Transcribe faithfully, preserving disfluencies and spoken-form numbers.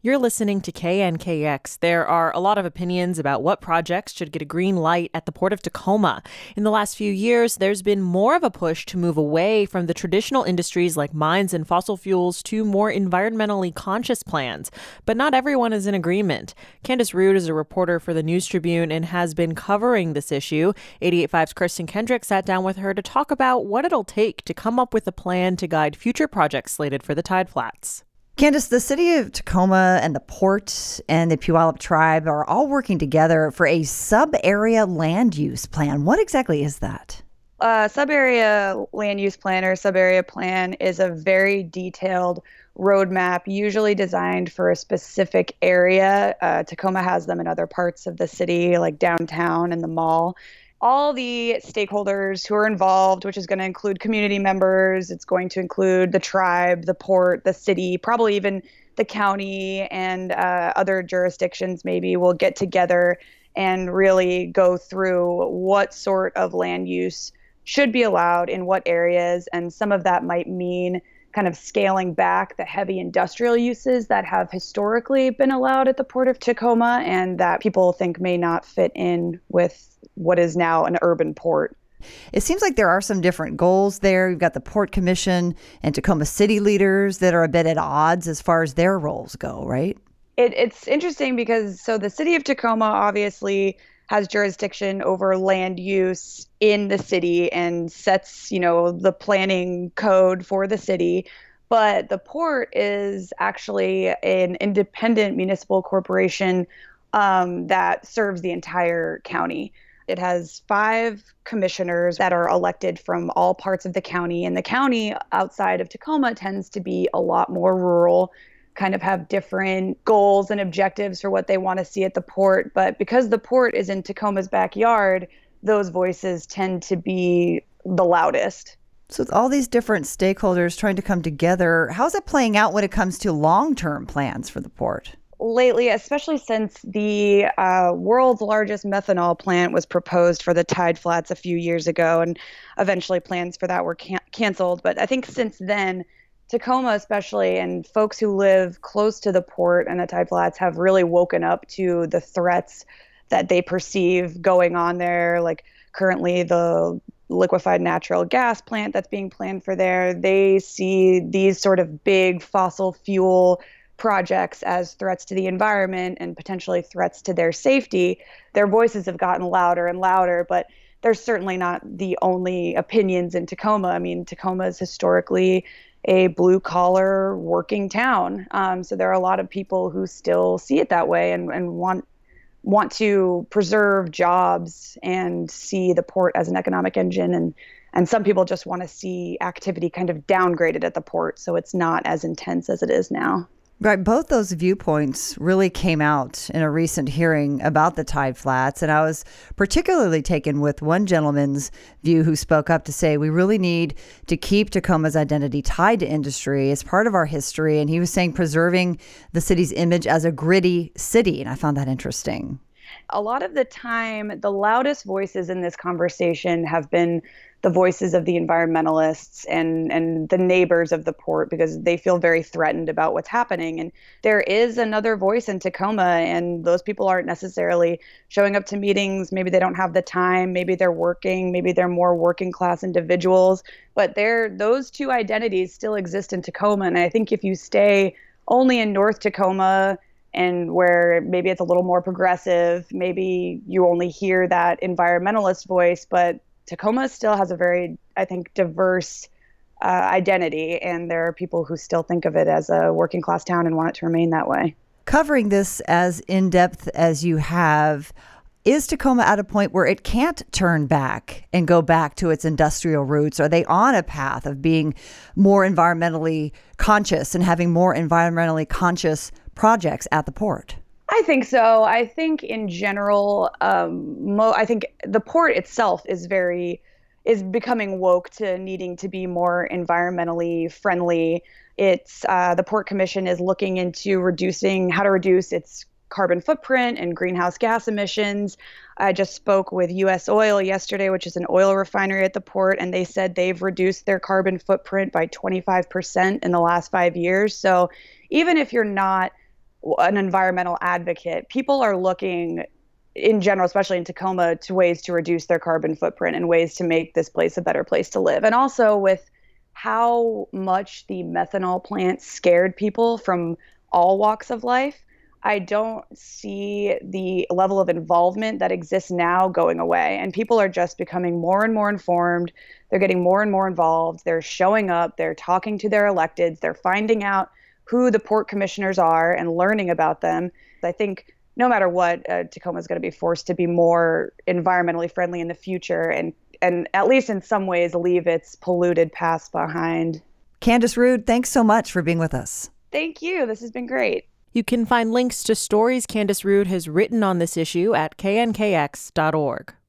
You're listening to K N K X. There are a lot of opinions about what projects should get a green light at the Port of Tacoma. In the last few years, there's been more of a push to move away from the traditional industries like mines and fossil fuels to more environmentally conscious plans. But not everyone is in agreement. Candace Rood is a reporter for the News Tribune and has been covering this issue. eighty-eight point five's Kirsten Kendrick sat down with her to talk about what it'll take to come up with a plan to guide future projects slated for the Tide Flats. Candace, the city of Tacoma and the port and the Puyallup tribe are all working together for a sub-area land use plan. What exactly is that? Uh, sub-area land use plan or sub-area plan is a very detailed roadmap, usually designed for a specific area. Uh, Tacoma has them in other parts of the city, like downtown and the mall. All the stakeholders who are involved, which is going to include community members, it's going to include the tribe, the port, the city, probably even the county and uh, other jurisdictions maybe will get together and really go through what sort of land use should be allowed in what areas. And some of that might mean kind of scaling back the heavy industrial uses that have historically been allowed at the Port of Tacoma and that people think may not fit in with what is now an urban port. It seems like there are some different goals there. You've got the Port Commission and Tacoma city leaders that are a bit at odds as far as their roles go, right? It, it's interesting because so the city of Tacoma obviously has jurisdiction over land use in the city and sets, you know, the planning code for the city. But the port is actually an independent municipal corporation um, that serves the entire county. It has five commissioners that are elected from all parts of the county. And the county outside of Tacoma tends to be a lot more rural, kind of have different goals and objectives for what they want to see at the port. But because the port is in Tacoma's backyard, those voices tend to be the loudest. So with all these different stakeholders trying to come together, how's it playing out when it comes to long-term plans for the port? Lately, especially since the uh, world's largest methanol plant was proposed for the Tide Flats a few years ago, and eventually plans for that were can- canceled. But I think since then, Tacoma especially, and folks who live close to the port and the Tide Flats have really woken up to the threats that they perceive going on there. Like currently the liquefied natural gas plant that's being planned for there, they see these sort of big fossil fuel projects as threats to the environment and potentially threats to their safety. Their voices have gotten louder and louder, but they're certainly not the only opinions in Tacoma. I mean, Tacoma is historically a blue-collar working town. Um, so there are a lot of people who still see it that way and, and want want to preserve jobs and see the port as an economic engine. And, and some people just want to see activity kind of downgraded at the port so it's not as intense as it is now. Right. Both those viewpoints really came out in a recent hearing about the Tide Flats. And I was particularly taken with one gentleman's view who spoke up to say we really need to keep Tacoma's identity tied to industry as part of our history. And he was saying preserving the city's image as a gritty city. And I found that interesting. A lot of the time, the loudest voices in this conversation have been the voices of the environmentalists and, and the neighbors of the port because they feel very threatened about what's happening. And there is another voice in Tacoma, and those people aren't necessarily showing up to meetings. Maybe they don't have the time. Maybe they're working. Maybe they're more working class individuals. But they're, those two identities still exist in Tacoma. And I think if you stay only in North Tacoma and where maybe it's a little more progressive, maybe you only hear that environmentalist voice, but Tacoma still has a very, I think, diverse uh, identity, and there are people who still think of it as a working class town and want it to remain that way. Covering this as in-depth as you have, is Tacoma at a point where it can't turn back and go back to its industrial roots? Are they on a path of being more environmentally conscious and having more environmentally conscious projects at the port? I think so. I think in general, um, mo- I think the port itself is very, is becoming woke to needing to be more environmentally friendly. It's uh, the Port Commission is looking into reducing, how to reduce its carbon footprint and greenhouse gas emissions. I just spoke with U S Oil yesterday, which is an oil refinery at the port, and they said they've reduced their carbon footprint by twenty-five percent in the last five years. So even if you're not an environmental advocate, people are looking in general, especially in Tacoma, to ways to reduce their carbon footprint and ways to make this place a better place to live. And also with how much the methanol plant scared people from all walks of life, I don't see the level of involvement that exists now going away. And people are just becoming more and more informed. They're getting more and more involved. They're showing up. They're talking to their electeds. They're finding out who the port commissioners are and learning about them. I think no matter what, uh, Tacoma is going to be forced to be more environmentally friendly in the future and, and at least in some ways leave its polluted past behind. Candace Rood, thanks so much for being with us. Thank you. This has been great. You can find links to stories Candace Rood has written on this issue at K N K X dot org.